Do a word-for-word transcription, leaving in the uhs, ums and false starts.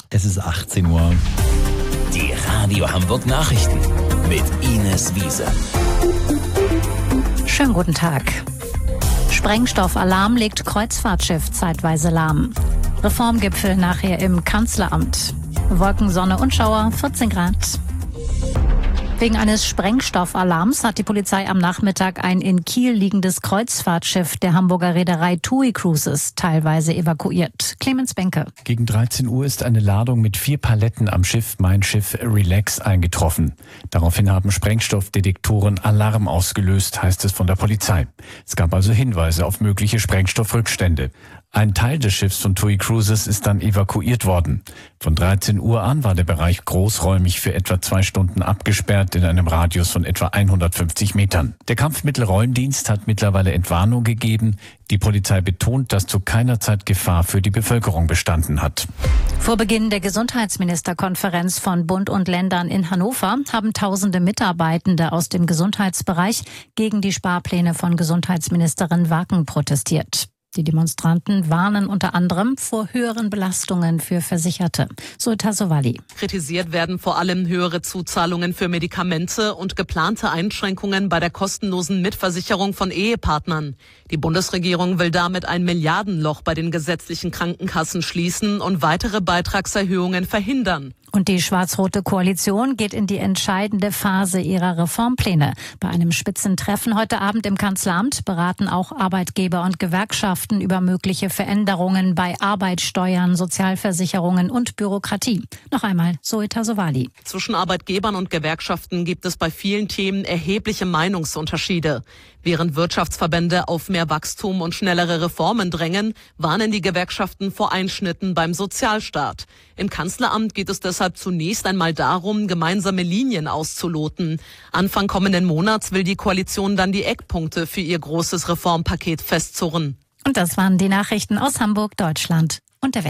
Es ist achtzehn Uhr. Die Radio Hamburg Nachrichten mit Ines Wiese. Schönen guten Tag. Sprengstoffalarm legt Kreuzfahrtschiff zeitweise lahm. Reformgipfel nachher im Kanzleramt. Wolken, Sonne und Schauer, vierzehn Grad. Wegen eines Sprengstoffalarms hat die Polizei am Nachmittag ein in Kiel liegendes Kreuzfahrtschiff der Hamburger Reederei TUI Cruises teilweise evakuiert. Clemens Benke. Gegen dreizehn Uhr ist eine Ladung mit vier Paletten am Schiff Mein Schiff Relax eingetroffen. Daraufhin haben Sprengstoffdetektoren Alarm ausgelöst, heißt es von der Polizei. Es gab also Hinweise auf mögliche Sprengstoffrückstände. Ein Teil des Schiffs von TUI Cruises ist dann evakuiert worden. Von dreizehn Uhr an war der Bereich großräumig für etwa zwei Stunden abgesperrt in einem Radius von etwa hundertfünfzig Metern. Der Kampfmittelräumdienst hat mittlerweile Entwarnung gegeben. Die Polizei betont, dass zu keiner Zeit Gefahr für die Bevölkerung bestanden hat. Vor Beginn der Gesundheitsministerkonferenz von Bund und Ländern in Hannover haben tausende Mitarbeitende aus dem Gesundheitsbereich gegen die Sparpläne von Gesundheitsministerin Waken protestiert. Die Demonstranten warnen unter anderem vor höheren Belastungen für Versicherte. Sultan Sowali. Kritisiert werden vor allem höhere Zuzahlungen für Medikamente und geplante Einschränkungen bei der kostenlosen Mitversicherung von Ehepartnern. Die Bundesregierung will damit ein Milliardenloch bei den gesetzlichen Krankenkassen schließen und weitere Beitragserhöhungen verhindern. Und die schwarz-rote Koalition geht in die entscheidende Phase ihrer Reformpläne. Bei einem Spitzentreffen heute Abend im Kanzleramt beraten auch Arbeitgeber und Gewerkschaften über mögliche Veränderungen bei Arbeitssteuern, Sozialversicherungen und Bürokratie. Noch einmal Zoe Tasovali. Zwischen Arbeitgebern und Gewerkschaften gibt es bei vielen Themen erhebliche Meinungsunterschiede. Während Wirtschaftsverbände auf mehr Wachstum und schnellere Reformen drängen, warnen die Gewerkschaften vor Einschnitten beim Sozialstaat. Im Kanzleramt geht es deshalb zunächst einmal darum, gemeinsame Linien auszuloten. Anfang kommenden Monats will die Koalition dann die Eckpunkte für ihr großes Reformpaket festzurren. Und das waren die Nachrichten aus Hamburg, Deutschland und der Welt.